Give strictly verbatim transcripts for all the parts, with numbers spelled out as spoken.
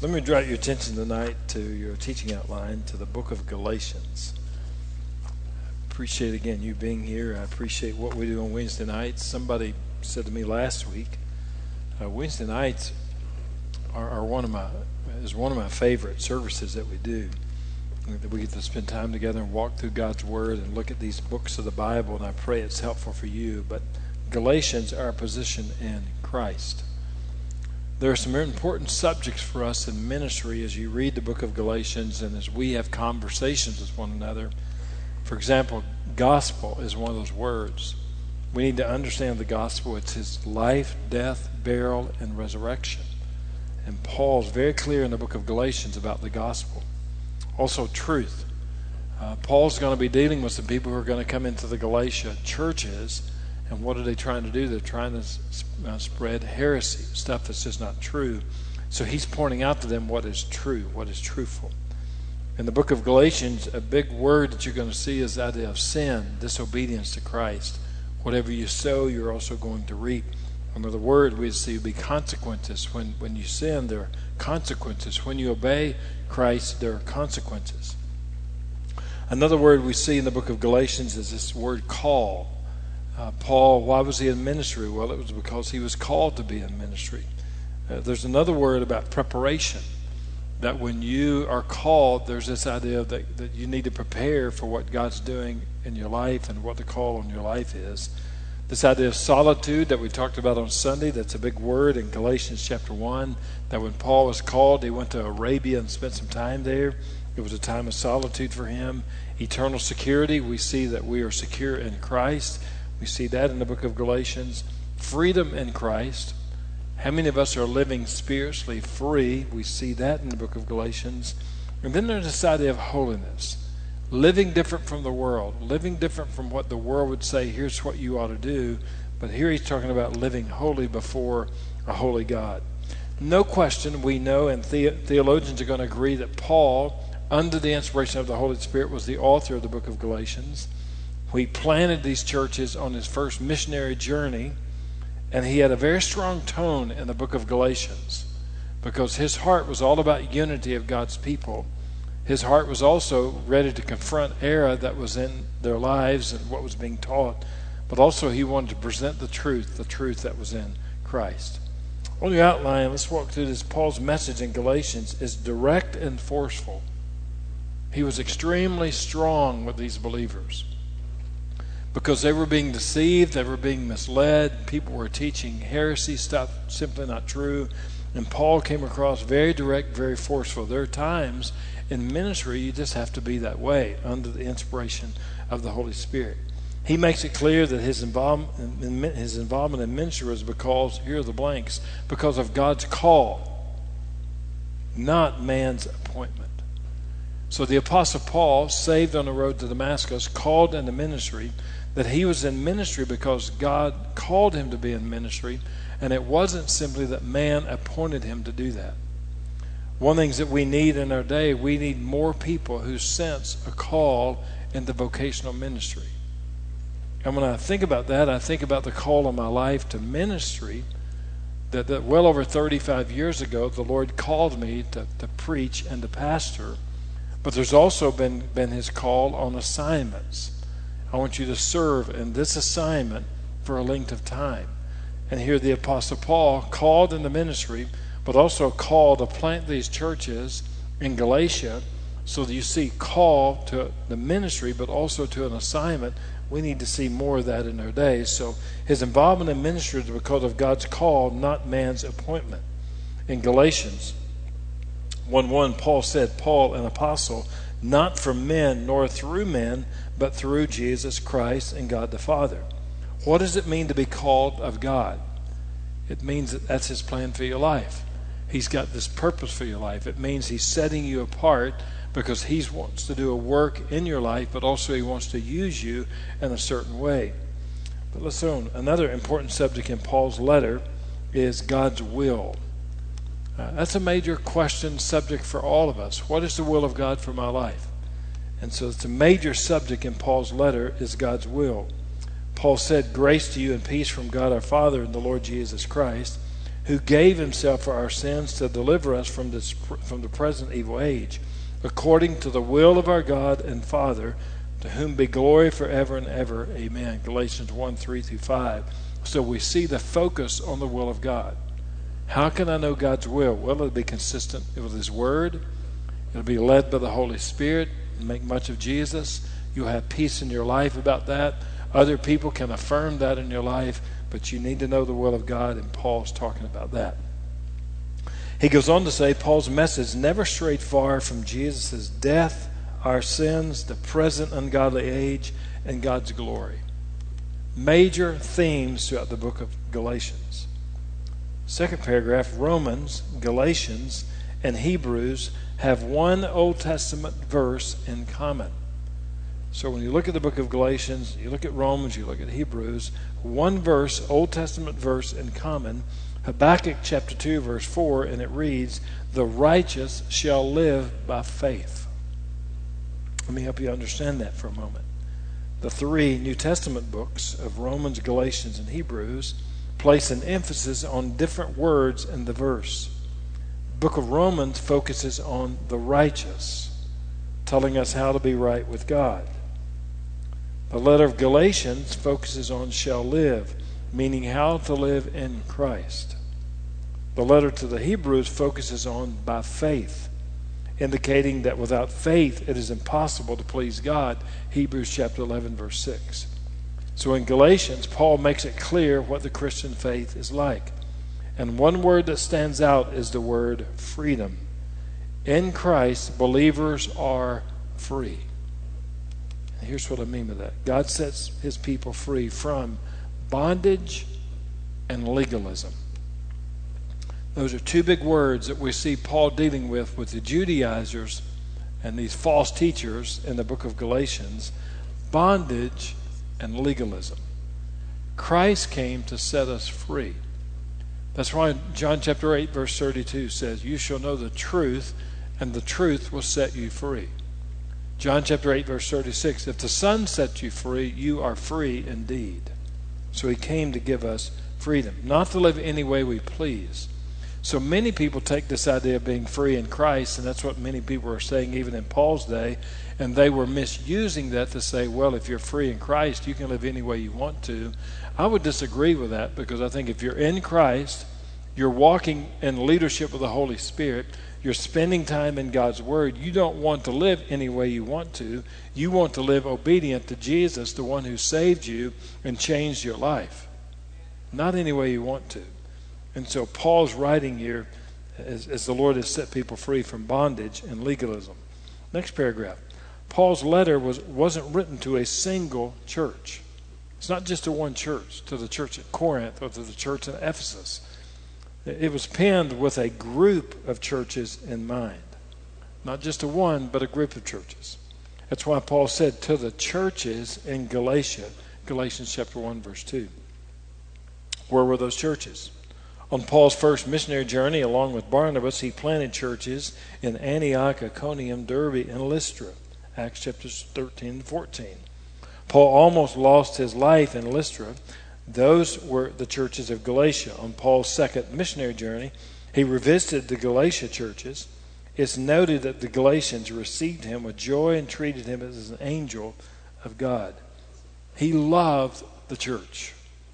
Let me draw your attention tonight to your teaching outline to the book of Galatians. Appreciate again you being here. I appreciate what we do on Wednesday nights. Somebody said to me last week, uh, Wednesday nights are, are one of my is one of my favorite services that we do. That we get to spend time together and walk through God's Word and look at these books of the Bible, and I pray it's helpful for you. But Galatians, our position in Christ. There are some very important subjects for us in ministry as you read the book of Galatians and as we have conversations with one another. For example, gospel is one of those words. We need to understand the gospel. It's his life, death, burial, and resurrection. And Paul's very clear in the book of Galatians about the gospel. Also, truth. Uh, Paul's going to be dealing with some people who are going to come into the Galatia churches. And what are they trying to do? They're trying to uh, spread heresy, stuff that's just not true. So he's pointing out to them what is true, what is truthful. In the book of Galatians, a big word that you're going to see is the idea of sin, disobedience to Christ. Whatever you sow, you're also going to reap. Another word we see would be consequences. When, when you sin, there are consequences. When you obey Christ, there are consequences. Another word we see in the book of Galatians is this word call. Uh, Paul, why was he in ministry? Well, it was because he was called to be in ministry. Uh, there's another word about preparation, that when you are called, there's this idea that, that you need to prepare for what God's doing in your life and what the call on your life is. This idea of solitude that we talked about on Sunday, that's a big word in Galatians chapter one, that when Paul was called, he went to Arabia and spent some time there. It was a time of solitude for him. Eternal security, we see that we are secure in Christ. We see that in the book of Galatians. Freedom in Christ. How many of us are living spiritually free? We see that in the book of Galatians. And then there's this idea of holiness. Living different from the world. Living different from what the world would say, here's what you ought to do. But here he's talking about living holy before a holy God. No question, we know, and the- theologians are going to agree that Paul, under the inspiration of the Holy Spirit, was the author of the book of Galatians. He planted these churches on his first missionary journey, and he had a very strong tone in the book of Galatians because his heart was all about unity of God's people. His heart was also ready to confront error that was in their lives and what was being taught, but also he wanted to present the truth, the truth that was in Christ. On your outline, let's walk through this. Paul's message in Galatians is direct and forceful. He was extremely strong with these believers, because they were being deceived, they were being misled, people were teaching heresy stuff, simply not true. And Paul came across very direct, very forceful. There are times in ministry you just have to be that way under the inspiration of the Holy Spirit. He makes it clear that his involvement in, his involvement in ministry was because, here are the blanks, because of God's call, not man's appointment. So the Apostle Paul, saved on the road to Damascus, called into ministry, that he was in ministry because God called him to be in ministry, and it wasn't simply that man appointed him to do that. One of the things that we need in our day, we need more people who sense a call into vocational ministry. And when I think about that, I think about the call of my life to ministry, that, that well over thirty-five years ago, the Lord called me to, to preach and to pastor, but there's also been, been his call on assignments. I want you to serve in this assignment for a length of time. And here the Apostle Paul called in the ministry, but also called to plant these churches in Galatia. So that you see call to the ministry, but also to an assignment. We need to see more of that in our days. So his involvement in ministry is because of God's call, not man's appointment. In Galatians one one, Paul said, Paul, an apostle, not from men nor through men, but through Jesus Christ and God the Father. What does it mean to be called of God? It means that that's his plan for your life. He's got this purpose for your life. It means he's setting you apart because he wants to do a work in your life, but also he wants to use you in a certain way. But listen, another important subject in Paul's letter is God's will. Uh, that's a major question, subject for all of us. What is the will of God for my life? And so it's a major subject in Paul's letter is God's will. Paul said, grace to you and peace from God our Father and the Lord Jesus Christ. who gave himself for our sins to deliver us from this from the present evil age, according to the will of our God and Father, to whom be glory forever and ever. Amen. Galatians one, three through five. So we see the focus on the will of God. How can I know God's will? Well, it'll be consistent with His Word. It'll be led by the Holy Spirit. Make much of Jesus. You'll have peace in your life about that. Other people can affirm that in your life, but you need to know the will of God, and Paul's talking about that. He goes on to say, Paul's message never strayed far from Jesus' death, our sins, the present ungodly age, and God's glory. Major themes throughout the book of Galatians. Second paragraph, Romans, Galatians, and Hebrews have one Old Testament verse in common. So when you look at the book of Galatians, you look at Romans, you look at Hebrews, one verse, Old Testament verse in common, Habakkuk chapter two, verse four, and it reads, "The righteous shall live by faith." Let me help you understand that for a moment. The three New Testament books of Romans, Galatians, and Hebrews place an emphasis on different words in the verse. The book of Romans focuses on the righteous, telling us how to be right with God. The letter of Galatians focuses on shall live, meaning how to live in Christ. The letter to the Hebrews focuses on by faith, indicating that without faith it is impossible to please God. Hebrews chapter eleven, verse six. So in Galatians, Paul makes it clear what the Christian faith is like. And one word that stands out is the word freedom. In Christ, believers are free. And here's what I mean by that. God sets His people free from bondage and legalism. Those are two big words that we see Paul dealing with with the Judaizers and these false teachers in the book of Galatians. Bondage and legalism. Christ came to set us free. That's why John chapter eight, verse thirty-two says, "You shall know the truth, and the truth will set you free." John chapter eight, verse thirty-six, "If the Son sets you free, you are free indeed." So He came to give us freedom, not to live any way we please. So many people take this idea of being free in Christ, and that's what many people are saying even in Paul's day, and they were misusing that to say, well, if you're free in Christ, you can live any way you want to. I would disagree with that, because I think if you're in Christ, you're walking in leadership of the Holy Spirit, you're spending time in God's Word, you don't want to live any way you want to. You want to live obedient to Jesus, the one who saved you and changed your life. Not any way you want to. And so Paul's writing here as, as the Lord has set people free from bondage and legalism. Next paragraph. Paul's letter was, wasn't written to a single church. It's not just to one church, to the church at Corinth or to the church in Ephesus. It was penned with a group of churches in mind. Not just a one, but a group of churches. That's why Paul said to the churches in Galatia, Galatians chapter one, verse two. Where were those churches? On Paul's first missionary journey, along with Barnabas, he planted churches in Antioch, Iconium, Derbe, and Lystra. Acts chapters thirteen and fourteen. Paul almost lost his life in Lystra. Those were the churches of Galatia. On Paul's second missionary journey, he revisited the Galatia churches. It's noted that the Galatians received him with joy and treated him as an angel of God. He loved the church.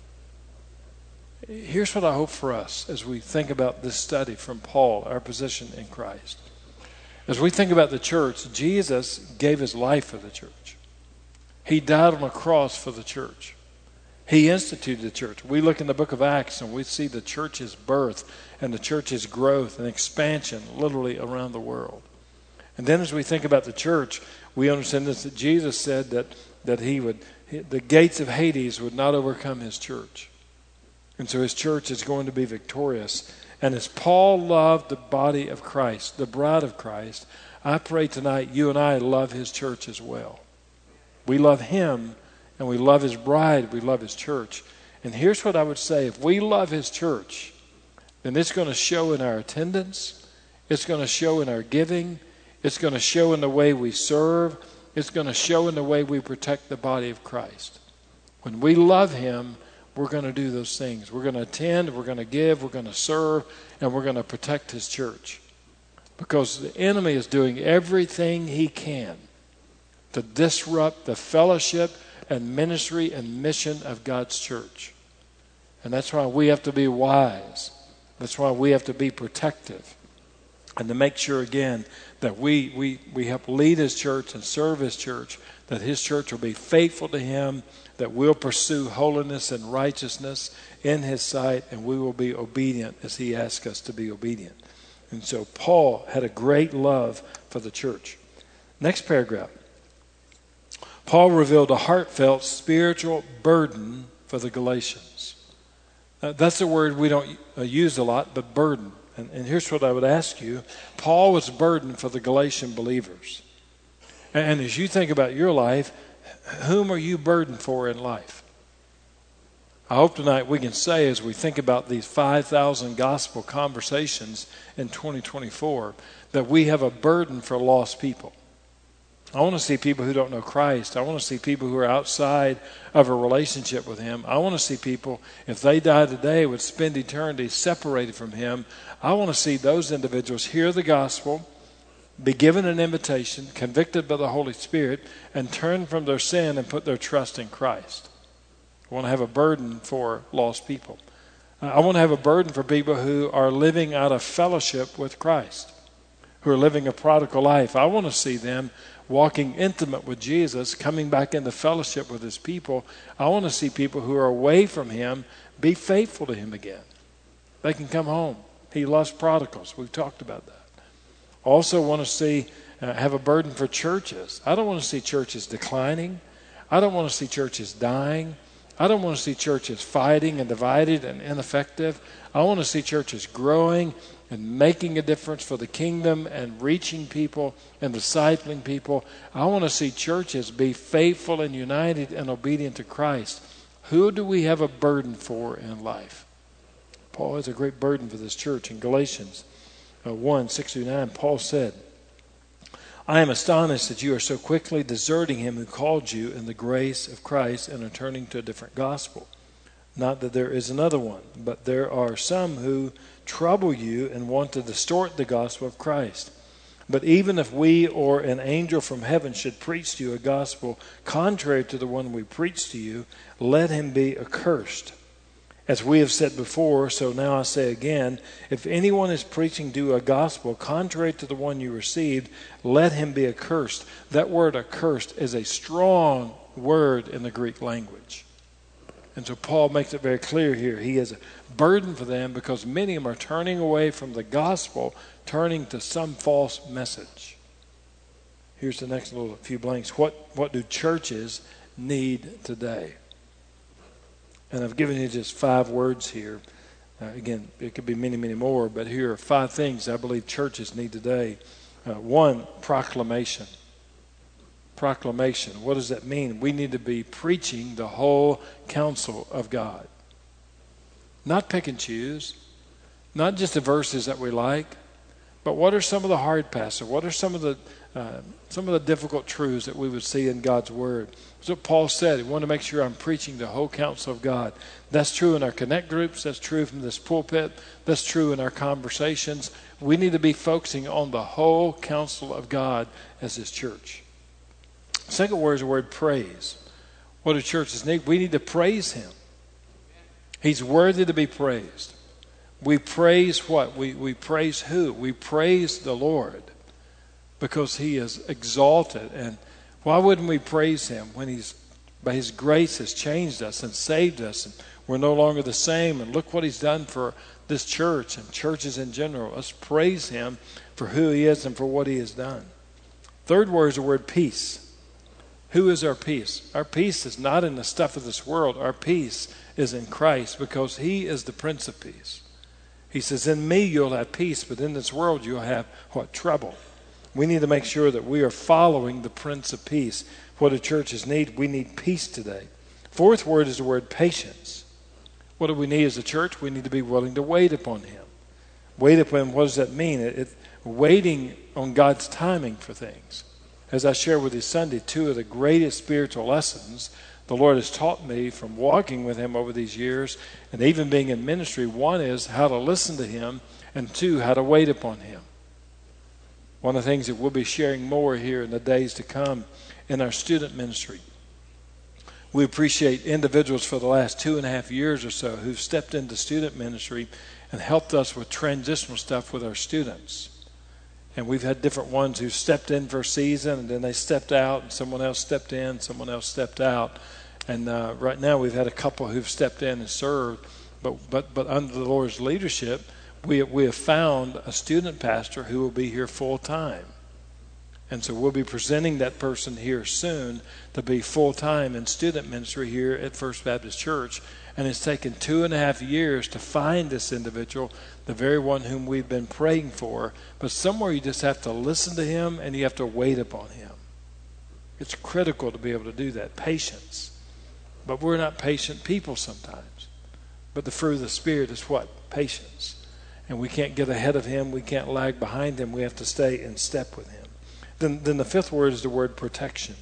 Here's what I hope for us as we think about this study from Paul, our position in Christ. As we think about the church, Jesus gave His life for the church. He died on a cross for the church. He instituted the church. We look in the book of Acts and we see the church's birth and the church's growth and expansion literally around the world. And then as we think about the church, we understand this, that Jesus said that, that he would, the gates of Hades would not overcome His church. And so His church is going to be victorious. And as Paul loved the body of Christ, the bride of Christ, I pray tonight you and I love His church as well. We love Him and we love His bride, we love His church. And here's what I would say, if we love His church, then it's going to show in our attendance, it's going to show in our giving, it's going to show in the way we serve, it's going to show in the way we protect the body of Christ. When we love Him, we're going to do those things. We're going to attend, we're going to give, we're going to serve, and we're going to protect his church. Because the enemy is doing everything he can to disrupt the fellowship and ministry and mission of God's church. And that's why we have to be wise. That's why we have to be protective. And to make sure, again, that we, we, we help lead his church and serve his church, that his church will be faithful to him, that we'll pursue holiness and righteousness in his sight, and we will be obedient as he asks us to be obedient. And so Paul had a great love for the church. Next paragraph. Paul revealed a heartfelt spiritual burden for the Galatians. Uh, that's a word we don't uh, use a lot, but burden. And, and here's what I would ask you. Paul was burdened for the Galatian believers. And, and as you think about your life, whom are you burdened for in life? I hope tonight we can say, as we think about these five thousand gospel conversations in twenty twenty-four, that we have a burden for lost people. I want to see people who don't know Christ. I want to see people who are outside of a relationship with him. I want to see people, if they die today, would spend eternity separated from him. I want to see those individuals hear the gospel, be given an invitation, convicted by the Holy Spirit, and turn from their sin and put their trust in Christ. I want to have a burden for lost people. I want to have a burden for people who are living out of fellowship with Christ, who are living a prodigal life. I want to see them walking intimate with Jesus, coming back into fellowship with his people. I want to see people who are away from him be faithful to him again. They can come home. He loves prodigals. We've talked about that. Also want to see, uh, have a burden for churches. I don't want to see churches declining. I don't want to see churches dying. I don't want to see churches fighting and divided and ineffective. I want to see churches growing and making a difference for the kingdom and reaching people and discipling people. I want to see churches be faithful and united and obedient to Christ. Who do we have a burden for in life? Paul has a great burden for this church. In Galatians uh, one, six through nine, Paul said, I am astonished that you are so quickly deserting him who called you in the grace of Christ and are turning to a different gospel. Not that there is another one, but there are some who trouble you and want to distort the gospel of Christ. But even if we or an angel from heaven should preach to you a gospel contrary to the one we preach to you, let him be accursed. As we have said before, so now I say again, if anyone is preaching to you a gospel contrary to the one you received, let him be accursed. That word accursed is a strong word in the Greek language. And so Paul makes it very clear here. He has a burden for them because many of them are turning away from the gospel, turning to some false message. Here's the next little few blanks. What, what do churches need today? And I've given you just five words here. Uh, again, it could be many, many more, but here are five things I believe churches need today. Uh, one, proclamation. Proclamation. What does that mean? We need to be preaching the whole counsel of God. Not pick and choose. Not just the verses that we like, but what are some of the hard passages? What are some of the uh, some of the difficult truths that we would see in God's Word? That's what Paul said. He wanted to make sure I'm preaching the whole counsel of God. That's true in our connect groups. That's true from this pulpit. That's true in our conversations. We need to be focusing on the whole counsel of God as His church. Second word is the word praise. What do churches need? We need to praise Him. He's worthy to be praised. We praise what? We, we praise who? We praise the Lord because He is exalted. And why wouldn't we praise Him when He's, by His grace, has changed us and saved us, and we're no longer the same, and look what He's done for this church and churches in general. Let's praise Him for who He is and for what He has done. Third word is the word peace. Who is our peace? Our peace is not in the stuff of this world. Our peace is in Christ because He is the Prince of Peace. He says, in me you'll have peace, but in this world you'll have what? Trouble. We need to make sure that we are following the Prince of Peace. What do churches need? We need peace today. Fourth word is the word patience. What do we need as a church? We need to be willing to wait upon Him. Wait upon Him, what does that mean? It, it, waiting on God's timing for things. As I shared with you Sunday, two of the greatest spiritual lessons the Lord has taught me from walking with him over these years and even being in ministry. One is how to listen to him, and two, how to wait upon him. One of the things that we'll be sharing more here in the days to come in our student ministry. We appreciate individuals for the last two and a half years or so who've stepped into student ministry and helped us with transitional stuff with our students. And we've had different ones who stepped in for a season, and then they stepped out, and someone else stepped in, someone else stepped out. And uh, right now we've had a couple who've stepped in and served. But but but under the Lord's leadership, we we have found a student pastor who will be here full time. And so we'll be presenting that person here soon to be full time in student ministry here at First Baptist Church. And it's taken two and a half years to find this individual, the very one whom we've been praying for. But somewhere you just have to listen to him and you have to wait upon him. It's critical to be able to do that. Patience. But we're not patient people sometimes. But the fruit of the Spirit is what? Patience. And we can't get ahead of him. We can't lag behind him. We have to stay in step with him. Then, then the fifth word is the word protection.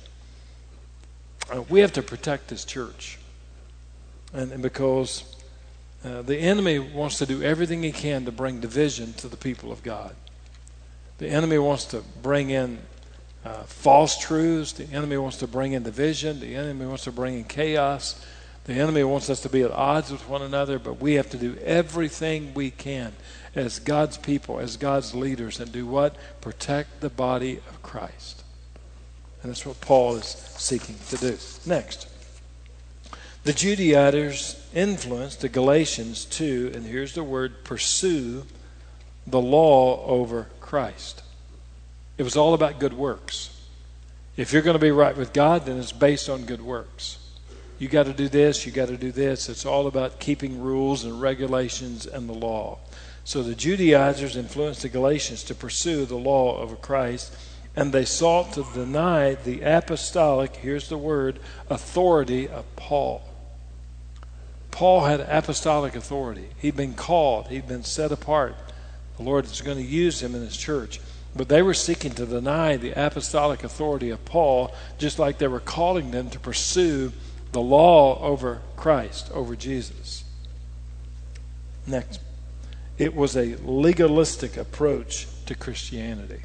Uh, we have to protect this church. And, and because uh, the enemy wants to do everything he can to bring division to the people of God. The enemy wants to bring in uh, false truths. The enemy wants to bring in division. The enemy wants to bring in chaos. The enemy wants us to be at odds with one another, but we have to do everything we can as God's people, as God's leaders, and do what? Protect the body of Christ. And that's what Paul is seeking to do. Next. The Judaizers influenced the Galatians to, and here's the word, pursue the law over Christ. It was all about good works. If you're going to be right with God, then it's based on good works. You got to do this, you got to do this. It's all about keeping rules and regulations and the law. So the Judaizers influenced the Galatians to pursue the law over Christ, and they sought to deny the apostolic, here's the word, authority of Paul. Paul had apostolic authority. He'd been called. He'd been set apart. The Lord is going to use him in his church. But they were seeking to deny the apostolic authority of Paul, just like they were calling them to pursue the law over Christ, over Jesus. Next. It was a legalistic approach to Christianity.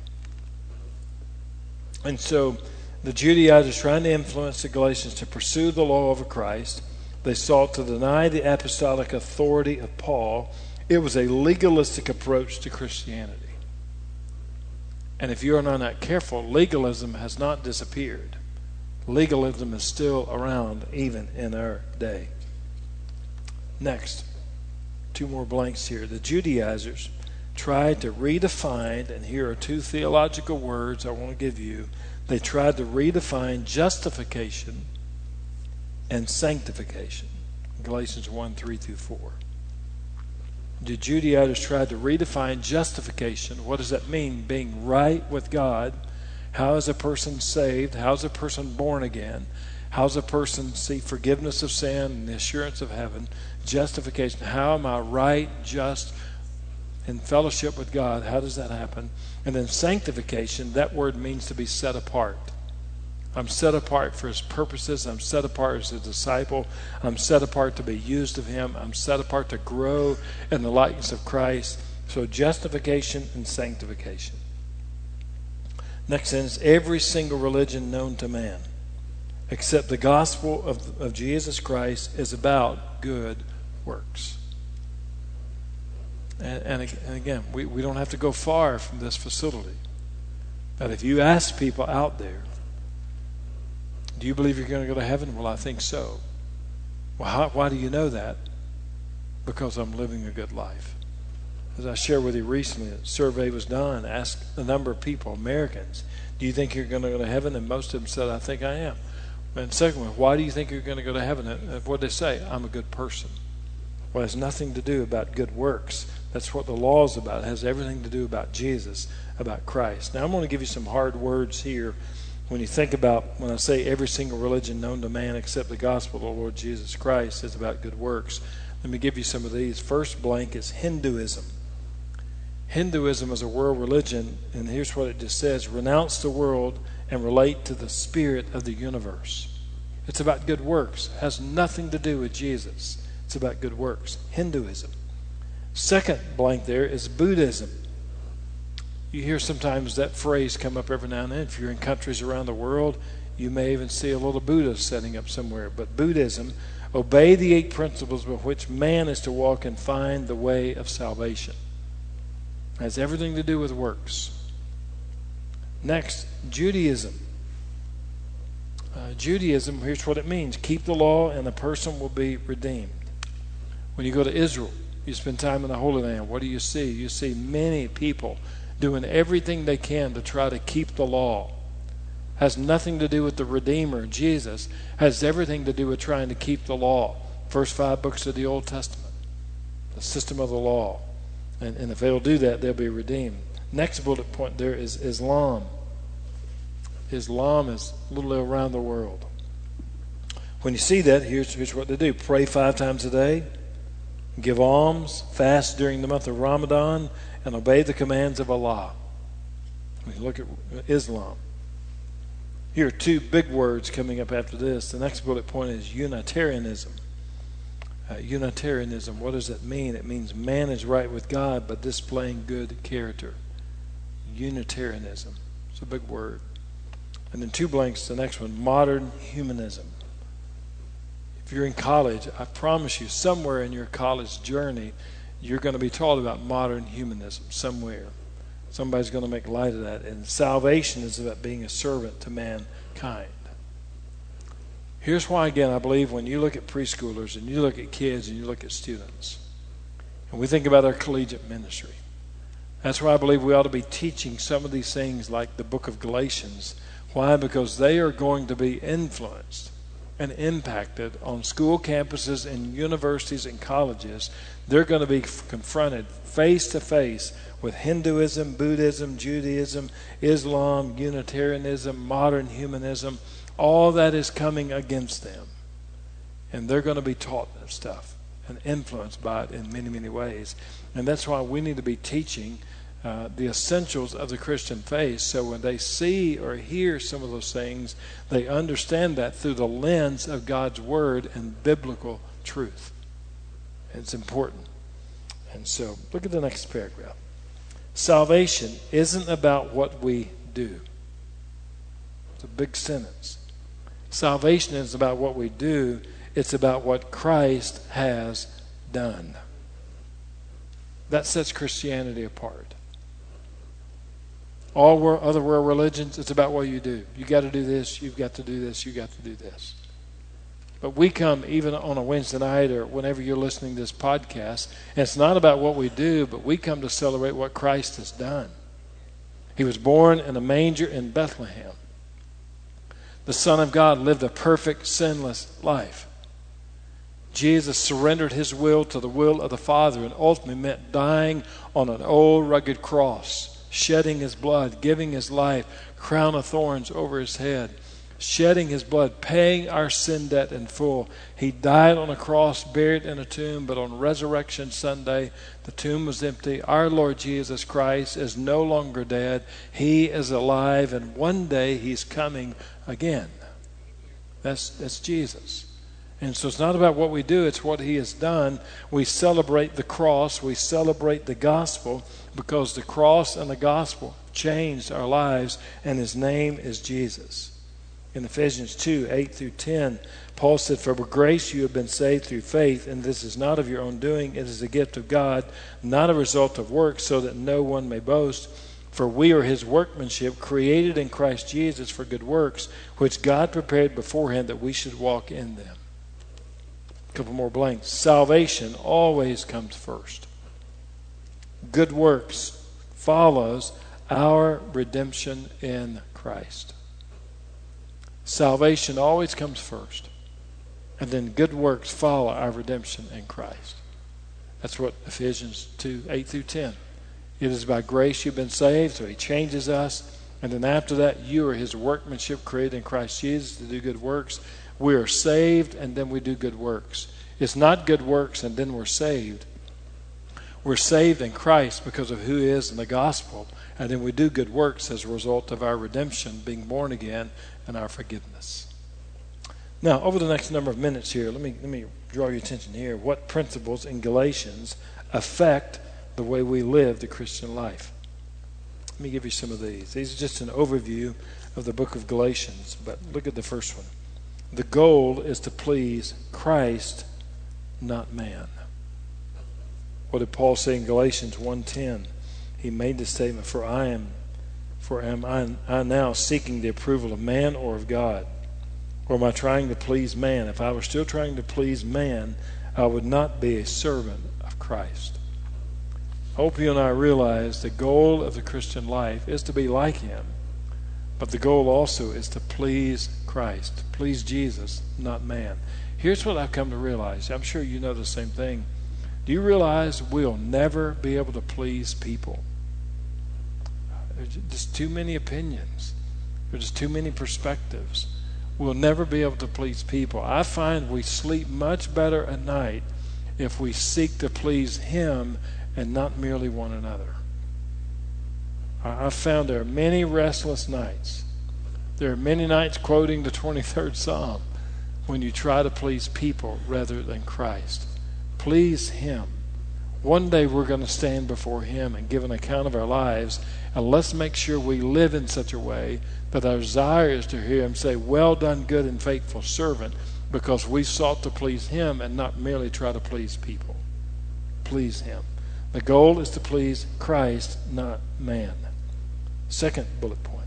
And so the Judaizers trying to influence the Galatians to pursue the law over Christ. They sought to deny the apostolic authority of Paul. It was a legalistic approach to Christianity. And if you are not careful, legalism has not disappeared. Legalism is still around even in our day. Next, two more blanks here. The Judaizers tried to redefine, and here are two theological words I want to give you. They tried to redefine justification and sanctification. Galatians one, three through four. The Judaizers tried to redefine justification. What does that mean? Being right with God. How is a person saved? How is a person born again? How does a person see forgiveness of sin and the assurance of heaven? Justification. How am I right, just, in fellowship with God? How does that happen? And then sanctification, that word means to be set apart. I'm set apart for his purposes. I'm set apart as a disciple. I'm set apart to be used of him. I'm set apart to grow in the likeness of Christ. So justification and sanctification. Next sentence, every single religion known to man, except the gospel of, of Jesus Christ, is about good works. And, and, and again, we, we don't have to go far from this facility. But if you ask people out there, do you believe you're going to go to heaven? Well, I think so. Well, how, why do you know that? Because I'm living a good life. As I shared with you recently, a survey was done, asked a number of people, Americans, do you think you're going to go to heaven? And most of them said, I think I am. And secondly, why do you think you're going to go to heaven? And what did they say? I'm a good person. Well, it has nothing to do about good works. That's what the law is about. It has everything to do about Jesus, about Christ. Now, I'm going to give you some hard words here. When you think about, when I say every single religion known to man except the gospel of the Lord Jesus Christ is about good works, let me give you some of these. First blank is Hinduism. Hinduism is a world religion, and here's what it just says: renounce the world and relate to the spirit of the universe. It's about good works. It has nothing to do with Jesus. It's about good works. Hinduism. Second blank there is Buddhism. You hear sometimes that phrase come up every now and then. If you're in countries around the world, you may even see a little Buddha setting up somewhere. But Buddhism, obey the eight principles by which man is to walk and find the way of salvation. It has everything to do with works. Next, Judaism. Uh, Judaism, here's what it means. Keep the law and the person will be redeemed. When you go to Israel, you spend time in the Holy Land, what do you see? You see many people doing everything they can to try to keep the law. Has nothing to do with the Redeemer, Jesus. Has everything to do with trying to keep the law. First five books of the Old Testament. The system of the law. And, and if they'll do that, they'll be redeemed. Next bullet point there is Islam. Islam is literally around the world. When you see that, here's, here's what they do. Pray five times a day. Give alms. Fast during the month of Ramadan. And obey the commands of Allah. When you look at Islam. Here are two big words coming up after this. The next bullet point is Unitarianism. Uh, Unitarianism, what does it mean? It means man is right with God, but displaying good character. Unitarianism. It's a big word. And then two blanks, the next one, modern humanism. If you're in college, I promise you, somewhere in your college journey, you're going to be taught about modern humanism somewhere. Somebody's going to make light of that. And salvation is about being a servant to mankind. Here's why, again, I believe when you look at preschoolers and you look at kids and you look at students, and we think about our collegiate ministry, that's why I believe we ought to be teaching some of these things like the book of Galatians. Why? Because they are going to be influenced and impacted on school campuses and universities and colleges. They're going to be confronted face to face with Hinduism, Buddhism, Judaism, Islam, Unitarianism, modern humanism. All that is coming against them. And they're going to be taught that stuff and influenced by it in many, many ways. And that's why we need to be teaching uh, the essentials of the Christian faith, so when they see or hear some of those things, they understand that through the lens of God's Word and biblical truth. It's important. And so, look at the next paragraph. Salvation isn't about what we do. It's a big sentence. Salvation is about what we do. It's about what Christ has done. That sets Christianity apart. All world, other world religions, it's about what you do. You got to do this, you've got to do this, you got to do this. But we come even on a Wednesday night or whenever you're listening to this podcast, and it's not about what we do, but we come to celebrate what Christ has done. He was born in a manger in Bethlehem. The Son of God lived a perfect, sinless life. Jesus surrendered his will to the will of the Father and ultimately meant dying on an old rugged cross, shedding his blood, giving his life, crown of thorns over his head, shedding his blood, paying our sin debt in full. He died on a cross, buried in a tomb, but on Resurrection Sunday, the tomb was empty. Our Lord Jesus Christ is no longer dead. He is alive, and one day he's coming again. That's, that's Jesus. And so it's not about what we do, it's what he has done. We celebrate the cross, we celebrate the gospel, because the cross and the gospel changed our lives, and his name is Jesus. In Ephesians two, eight through ten, Paul said, "For by grace you have been saved through faith, and this is not of your own doing, it is a gift of God, not a result of works, so that no one may boast. For we are his workmanship, created in Christ Jesus for good works, which God prepared beforehand that we should walk in them." A couple more blanks. Salvation always comes first. Good works follows our redemption in Christ. Salvation always comes first. And then good works follow our redemption in Christ. That's what Ephesians two, eight through ten. It is by grace you've been saved, so he changes us. And then after that, you are his workmanship created in Christ Jesus to do good works. We are saved, and then we do good works. It's not good works, and then we're saved. We're saved in Christ because of who he is in the gospel. And then we do good works as a result of our redemption, being born again, and our forgiveness. Now, over the next number of minutes here, let me let me draw your attention here. What principles in Galatians affect the way we live the Christian life? Let me give you some of these. These are just an overview of the book of Galatians, but look at the first one. The goal is to please Christ, not man. What did Paul say in Galatians one ten? He made the statement, For I am, for am I, I now seeking the approval of man or of God? Or am I trying to please man? If I were still trying to please man, I would not be a servant of Christ. I hope you and I realize the goal of the Christian life is to be like him. But the goal also is to please Christ, to please Jesus, not man. Here's what I've come to realize. I'm sure you know the same thing. Do you realize we'll never be able to please people? There's just too many opinions. There's just too many perspectives. We'll never be able to please people. I find we sleep much better at night if we seek to please him and not merely one another. I've found there are many restless nights. There are many nights quoting the twenty-third Psalm when you try to please people rather than Christ. Please him. One day we're going to stand before him and give an account of our lives, and let's make sure we live in such a way that our desire is to hear him say, Well done, good and faithful servant, because we sought to please him and not merely try to please people. Please him. The goal is to please Christ, not man. Second bullet point.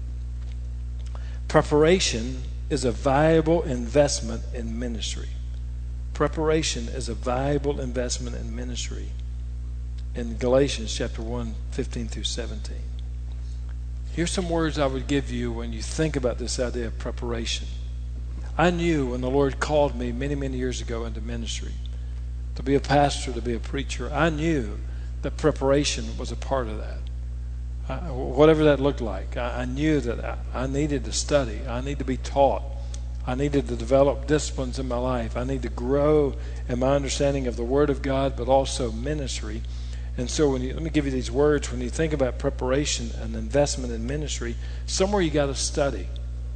Preparation is a valuable investment in ministry. Preparation is a valuable investment in ministry. In Galatians chapter one, fifteen through seventeen. Here's some words I would give you when you think about this idea of preparation. I knew when the Lord called me many, many years ago into ministry, to be a pastor, to be a preacher, I knew that preparation was a part of that. Uh, whatever that looked like, I, I knew that I, I needed to study. I needed to be taught. I needed to develop disciplines in my life. I need to grow in my understanding of the Word of God, but also ministry. And so when you, let me give you these words. When you think about preparation and investment in ministry, somewhere you got to study.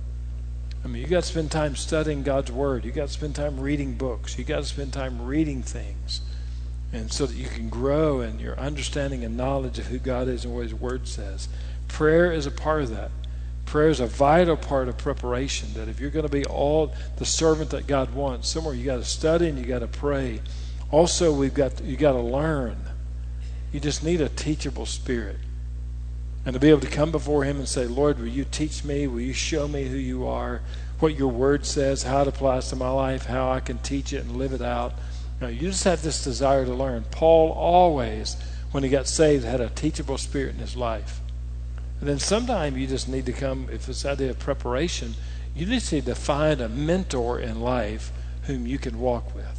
I mean, you got to spend time studying God's Word. You got to spend time reading books. You got to spend time reading things. And so that you can grow in your understanding and knowledge of who God is and what his Word says. Prayer is a part of that. Prayer is a vital part of preparation, that if you're going to be all the servant that God wants, somewhere you got to study and you got to pray. Also, we've got to, you got to learn. You just need a teachable spirit. And to be able to come before him and say, Lord, will you teach me? Will you show me who you are? What your Word says, how it applies to my life, how I can teach it and live it out. Now, you just have this desire to learn. Paul always, when he got saved, had a teachable spirit in his life. And then sometime you just need to come, if it's the idea of preparation, you just need to find a mentor in life whom you can walk with.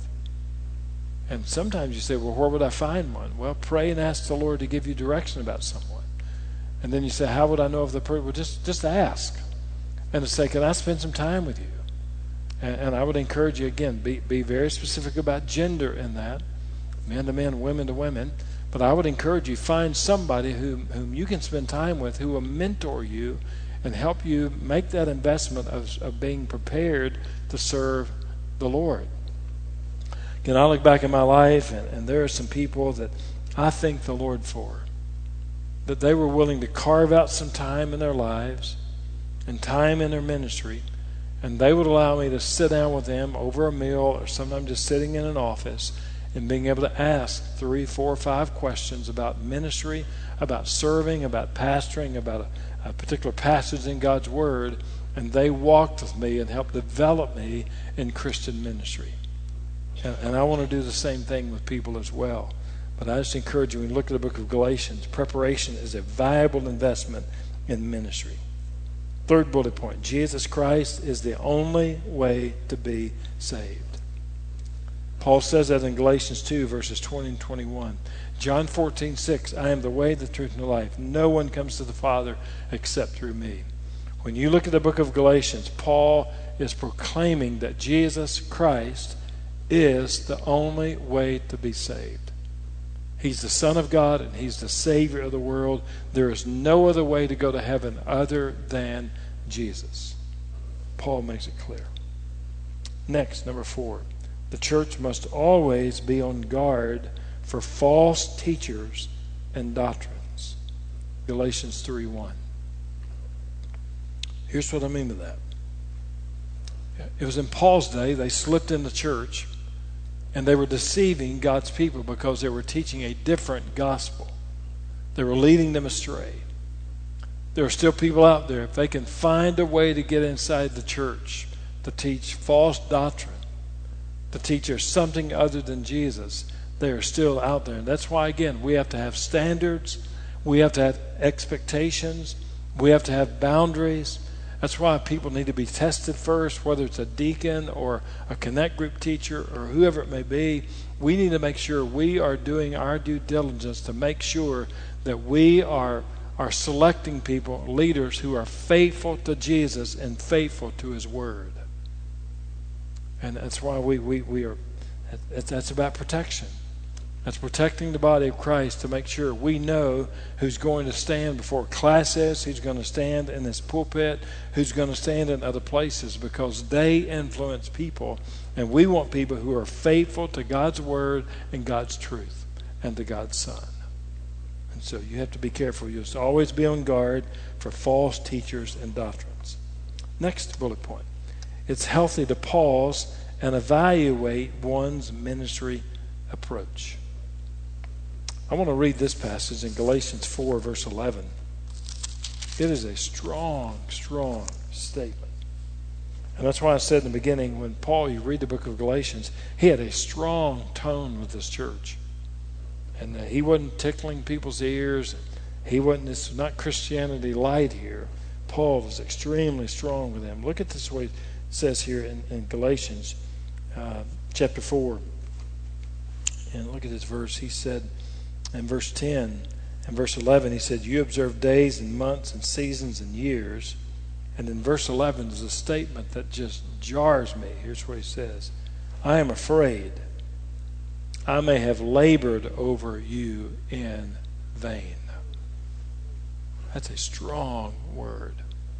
And sometimes you say, well, where would I find one? Well, pray and ask the Lord to give you direction about someone. And then you say, how would I know if the person? Well, just, just ask. And to say, can I spend some time with you? And, and I would encourage you, again, be, be very specific about gender in that. Men to men, women to women. But I would encourage you, find somebody whom, whom you can spend time with who will mentor you and help you make that investment of, of being prepared to serve the Lord. Again, I look back in my life, and, and there are some people that I thank the Lord for, that they were willing to carve out some time in their lives and time in their ministry, and they would allow me to sit down with them over a meal or sometimes just sitting in an office and being able to ask three, four, five questions about ministry, about serving, about pastoring, about a, a particular passage in God's Word, and they walked with me and helped develop me in Christian ministry. And, and I want to do the same thing with people as well. But I just encourage you, when you look at the book of Galatians, preparation is a valuable investment in ministry. Third bullet point, Jesus Christ is the only way to be saved. Paul says that in Galatians two, verses twenty and twenty-one. John fourteen, six, I am the way, the truth, and the life. No one comes to the Father except through me. When you look at the book of Galatians, Paul is proclaiming that Jesus Christ is the only way to be saved. He's the Son of God and he's the Savior of the world. There is no other way to go to heaven other than Jesus. Paul makes it clear. Next, number four, the church must always be on guard for false teachers and doctrines. Galatians three one. Here's what I mean by that. It was in Paul's day, they slipped in the church and they were deceiving God's people because they were teaching a different gospel. They were leading them astray. There are still people out there, if they can find a way to get inside the church to teach false doctrine, to teach there's something other than Jesus, they are still out there. And that's why, again, we have to have standards. We have to have expectations. We have to have boundaries. That's why people need to be tested first, whether it's a deacon or a connect group teacher or whoever it may be. We need to make sure we are doing our due diligence to make sure that we are, are selecting people, leaders who are faithful to Jesus and faithful to His Word. And that's why we, we, we are, that's about protection. That's protecting the body of Christ to make sure we know who's going to stand before classes, who's going to stand in this pulpit, who's going to stand in other places, because they influence people. And we want people who are faithful to God's Word and God's truth and to God's Son. And so you have to be careful. You must always be on guard for false teachers and doctrines. Next bullet point. It's healthy to pause and evaluate one's ministry approach. I want to read this passage in Galatians four, verse eleven. It is a strong, strong statement. And that's why I said in the beginning, when Paul, you read the book of Galatians, he had a strong tone with this church. And uh, he wasn't tickling people's ears. He wasn't, this was not Christianity light here. Paul was extremely strong with them. Look at this way it says here in, in Galatians uh, chapter four. And look at this verse. He said, in verse ten and verse eleven, he said, you observe days and months and seasons and years. And in verse eleven is a statement that just jars me. Here's what he says. I am afraid I may have labored over you in vain. That's a strong word.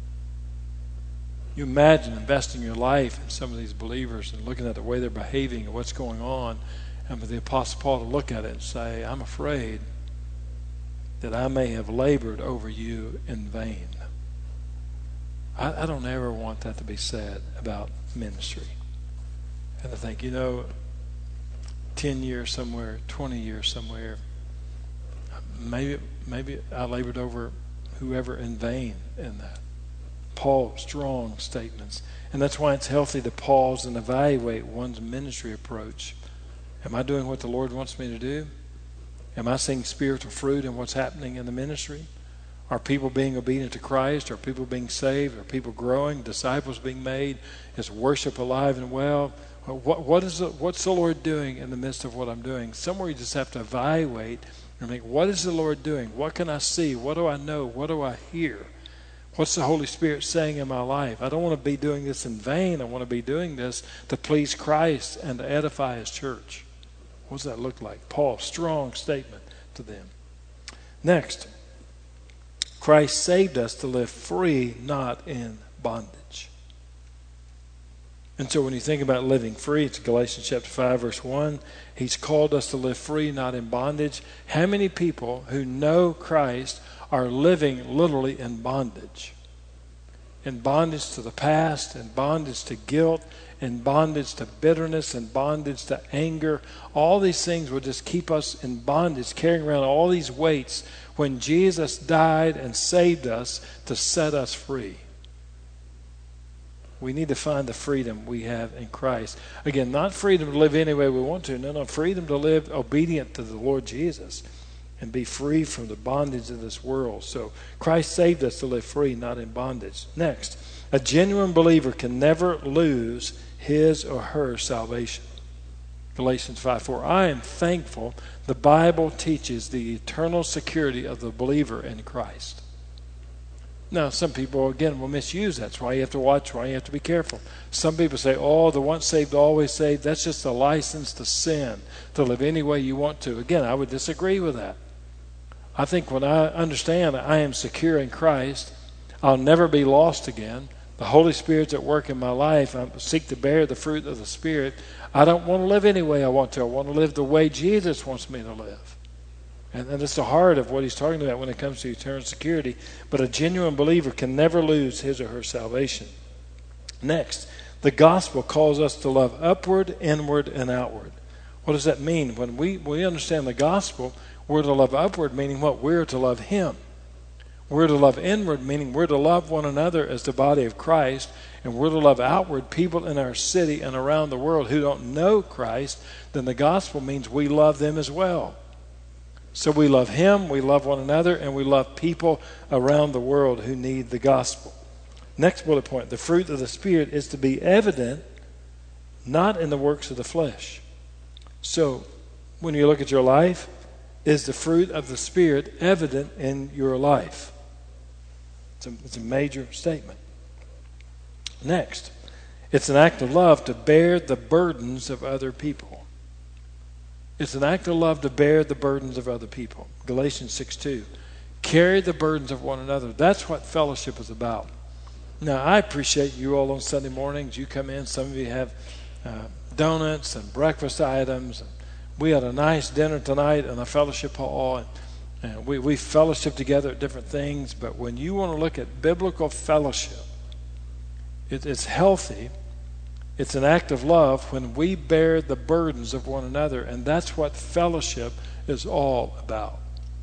You imagine investing your life in some of these believers and looking at the way they're behaving and what's going on, and for the Apostle Paul to look at it and say, I'm afraid that I may have labored over you in vain. I, I don't ever want that to be said about ministry. And I think, you know, ten years somewhere, twenty years somewhere, maybe maybe I labored over whoever in vain in that. Paul, strong statements. And that's why it's healthy to pause and evaluate one's ministry approach. Am I doing what the Lord wants me to do? Am I seeing spiritual fruit in what's happening in the ministry? Are people being obedient to Christ? Are people being saved? Are people growing? Disciples being made? Is worship alive and well? What, what is the, what's the Lord doing in the midst of what I'm doing? Somewhere you just have to evaluate and think, what is the Lord doing? What can I see? What do I know? What do I hear? What's the Holy Spirit saying in my life? I don't want to be doing this in vain. I want to be doing this to please Christ and to edify His church. What does that look like? Paul, strong statement to them. Next, Christ saved us to live free, not in bondage. And so when you think about living free, it's Galatians chapter five, verse one. He's called us to live free, not in bondage. How many people who know Christ are living literally in bondage? In bondage to the past, in bondage to guilt, in bondage to bitterness, in bondage to anger. All these things will just keep us in bondage, carrying around all these weights when Jesus died and saved us to set us free. We need to find the freedom we have in Christ. Again, not freedom to live any way we want to. No, no, freedom to live obedient to the Lord Jesus and be free from the bondage of this world. So Christ saved us to live free, not in bondage. Next, a genuine believer can never lose his or her salvation. Galatians five four. I am thankful the Bible teaches the eternal security of the believer in Christ. Now, some people, again, will misuse that. That's why you have to watch, why you have to be careful. Some people say, oh, the once saved, always saved. That's just a license to sin, to live any way you want to. Again, I would disagree with that. I think when I understand I am secure in Christ, I'll never be lost again. The Holy Spirit's at work in my life. I seek to bear the fruit of the Spirit. I don't want to live any way I want to. I want to live the way Jesus wants me to live. And, and that's the heart of what he's talking about when it comes to eternal security. But a genuine believer can never lose his or her salvation. Next, the gospel calls us to love upward, inward, and outward. What does that mean? When we, we understand the gospel, we're to love upward, meaning what? We're to love him. We're to love inward, meaning we're to love one another as the body of Christ. And we're to love outward, people in our city and around the world who don't know Christ. Then the gospel means we love them as well. So we love him, we love one another, and we love people around the world who need the gospel. Next bullet point, the fruit of the Spirit is to be evident, not in the works of the flesh. So when you look at your life, is the fruit of the Spirit evident in your life? It's a, it's a major statement. Next, it's an act of love to bear the burdens of other people. It's an act of love to bear the burdens of other people. Galatians six two. Carry the burdens of one another. That's what fellowship is about. Now, I appreciate you all on Sunday mornings. You come in. Some of you have uh, donuts and breakfast items. And we had a nice dinner tonight in a fellowship hall. And, and we, we fellowship together at different things. But when you want to look at biblical fellowship, it, it's healthy. It's an act of love when we bear the burdens of one another, and that's what fellowship is all about.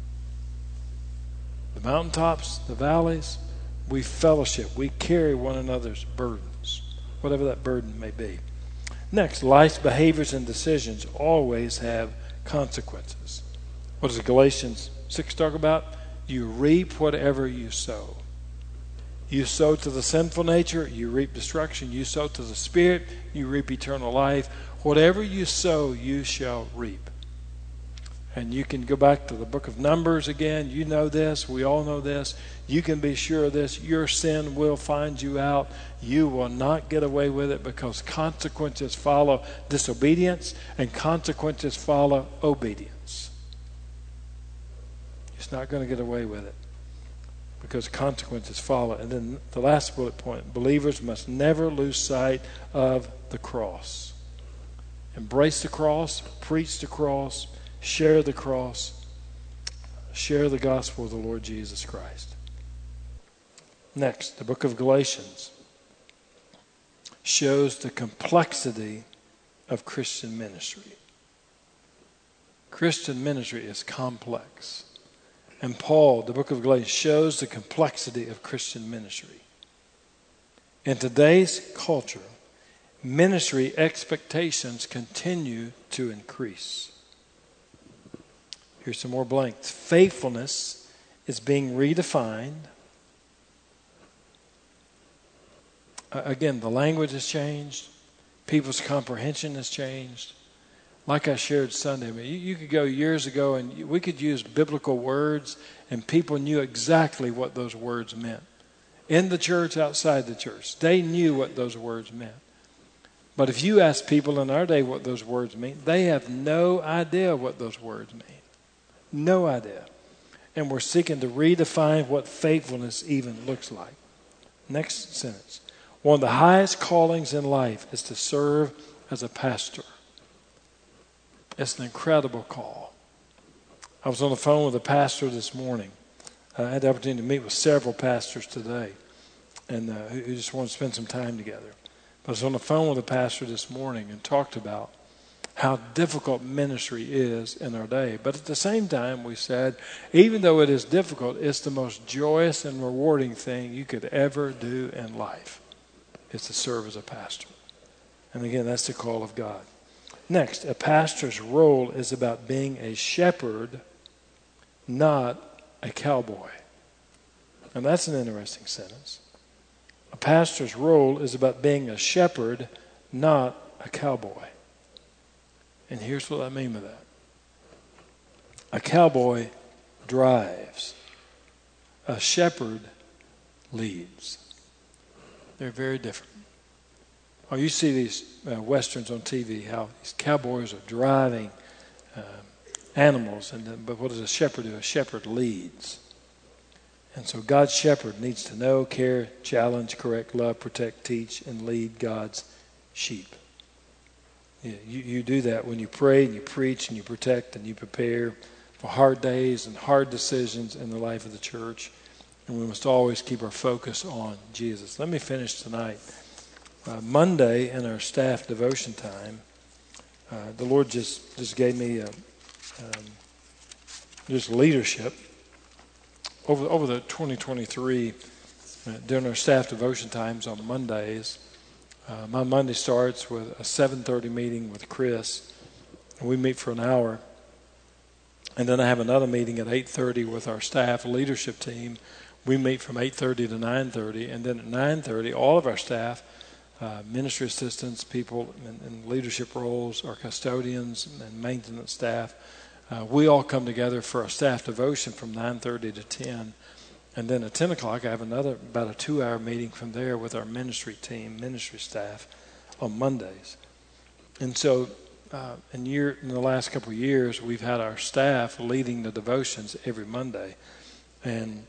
The mountaintops, the valleys, we fellowship. We carry one another's burdens, whatever that burden may be. Next, life's behaviors and decisions always have consequences. What does Galatians six talk about? You reap whatever you sow. You sow to the sinful nature, you reap destruction. You sow to the Spirit, you reap eternal life. Whatever you sow, you shall reap. And you can go back to the book of Numbers again. You know this. We all know this. You can be sure of this. Your sin will find you out. You will not get away with it because consequences follow disobedience and consequences follow obedience. It's not going to get away with it, because consequences follow. And then the last bullet point, believers must never lose sight of the cross. Embrace the cross, preach the cross, share the cross, share the gospel of the Lord Jesus Christ. Next, the book of Galatians shows the complexity of Christian ministry. Christian ministry is complex. And Paul, the book of Galatians, shows the complexity of Christian ministry. In today's culture, ministry expectations continue to increase. Here's some more blanks. Faithfulness is being redefined. Uh, again, the language has changed. People's comprehension has changed. Like I shared Sunday, I mean, you, you could go years ago and you, we could use biblical words and people knew exactly what those words meant. In the church, outside the church, they knew what those words meant. But if you ask people in our day what those words mean, they have no idea what those words mean. No idea. And we're seeking to redefine what faithfulness even looks like. Next sentence. One of the highest callings in life is to serve as a pastor. It's an incredible call. I was on the phone with a pastor this morning. Uh, I had the opportunity to meet with several pastors today and uh, who just wanted to spend some time together. I was on the phone with a pastor this morning and talked about how difficult ministry is in our day. But at the same time, we said, even though it is difficult, it's the most joyous and rewarding thing you could ever do in life. It's to serve as a pastor. And again, that's the call of God. Next, a pastor's role is about being a shepherd, not a cowboy. And that's an interesting sentence. A pastor's role is about being a shepherd, not a cowboy. And here's what I mean by that. A cowboy drives. A shepherd leads. They're very different. Oh, you see these uh, westerns on T V, how these cowboys are driving uh, animals, and then, but what does a shepherd do? A shepherd leads. And so God's shepherd needs to know, care, challenge, correct, love, protect, teach, and lead God's sheep. You, you, you do that when you pray and you preach and you protect and you prepare for hard days and hard decisions in the life of the church. And we must always keep our focus on Jesus. Let me finish tonight. Uh, Monday in our staff devotion time, uh, the Lord just, just gave me a, um, just leadership. Over, over the twenty twenty-three, uh, during our staff devotion times on Mondays, uh, my Monday starts with a seven thirty meeting with Chris. And we meet for an hour. And then I have another meeting at eight thirty with our staff leadership team. We meet from eight thirty to nine thirty. And then at nine thirty, all of our staff, uh, ministry assistants, people in, in leadership roles, our custodians and maintenance staff, Uh, we all come together for a staff devotion from nine thirty to ten. And then at ten o'clock, I have another, about a two-hour meeting from there with our ministry team, ministry staff, on Mondays. And so uh, in, year, in the last couple of years, we've had our staff leading the devotions every Monday. And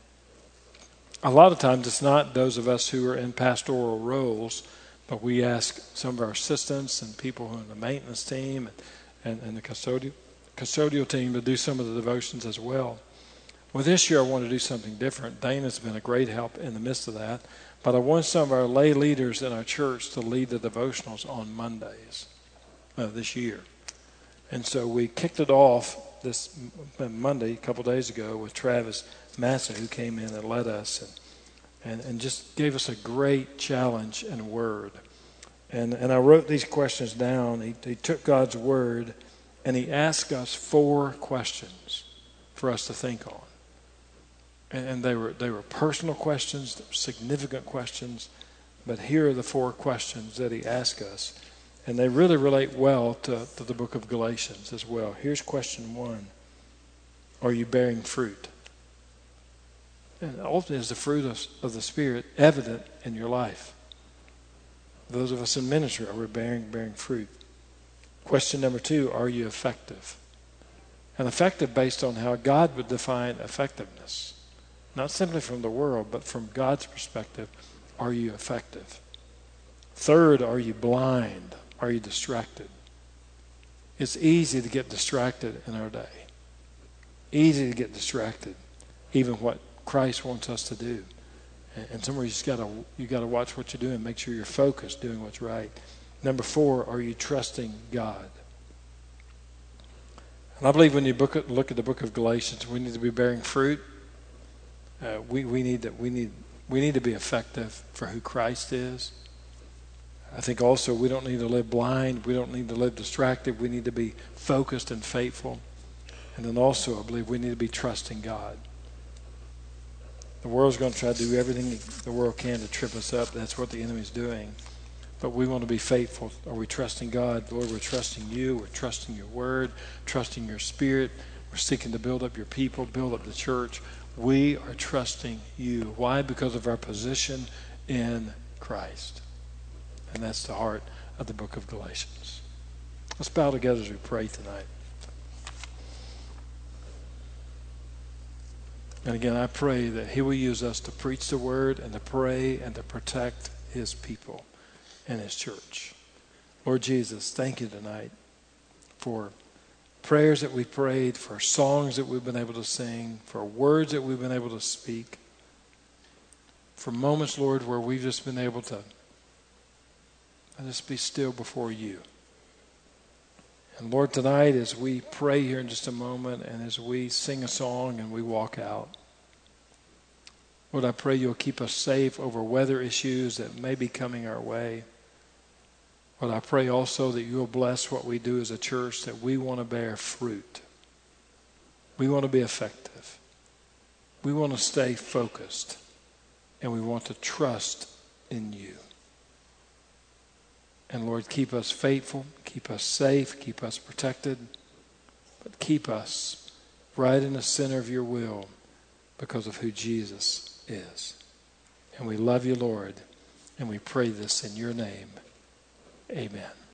a lot of times it's not those of us who are in pastoral roles, but we ask some of our assistants and people who are in the maintenance team and, and, and the custodial custodial team to do some of the devotions as well. Well, this year I want to do something different. Dana's been a great help in the midst of that. But I want some of our lay leaders in our church to lead the devotionals on Mondays uh, this year. And so we kicked it off this Monday, a couple days ago, with Travis Massa, who came in and led us and, and, and just gave us a great challenge and word. And, and I wrote these questions down. He, he took God's word and he asked us four questions for us to think on. And, and they were they were personal questions, significant questions, but here are the four questions that he asked us. And they really relate well to, to the book of Galatians as well. Here's question one. Are you bearing fruit? And ultimately, is the fruit of, of the Spirit evident in your life? Those of us in ministry, are we bearing, bearing fruit? Question number two, are you effective? And effective based on how God would define effectiveness. Not simply from the world, but from God's perspective, are you effective? Third, are you blind? Are you distracted? It's easy to get distracted in our day. Easy to get distracted, even what Christ wants us to do. And, and somewhere you just gotta you gotta watch what you're doing, make sure you're focused, doing what's right. Number four, are you trusting God? And I believe when you book, look at the book of Galatians, we need to be bearing fruit. Uh, we we need to we need we need to be effective for who Christ is. I think also we don't need to live blind. We don't need to live distracted. We need to be focused and faithful. And then also I believe we need to be trusting God. The world's going to try to do everything the world can to trip us up. That's what the enemy's doing. But we want to be faithful. Are we trusting God? Lord, we're trusting you. We're trusting your word, trusting your spirit. We're seeking to build up your people, build up the church. We are trusting you. Why? Because of our position in Christ. And that's the heart of the book of Galatians. Let's bow together as we pray tonight. And again, I pray that he will use us to preach the word and to pray and to protect his people and his church. Lord Jesus, thank you tonight for prayers that we prayed, for songs that we've been able to sing, for words that we've been able to speak, for moments, Lord, where we've just been able to just be still before you. And Lord, tonight as we pray here in just a moment and as we sing a song and we walk out, Lord, I pray you'll keep us safe over weather issues that may be coming our way. Lord, I pray also that you'll bless what we do as a church, that we want to bear fruit. We want to be effective. We want to stay focused. And we want to trust in you. And Lord, keep us faithful, keep us safe, keep us protected, but keep us right in the center of your will because of who Jesus is. And we love you, Lord, and we pray this in your name. Amen.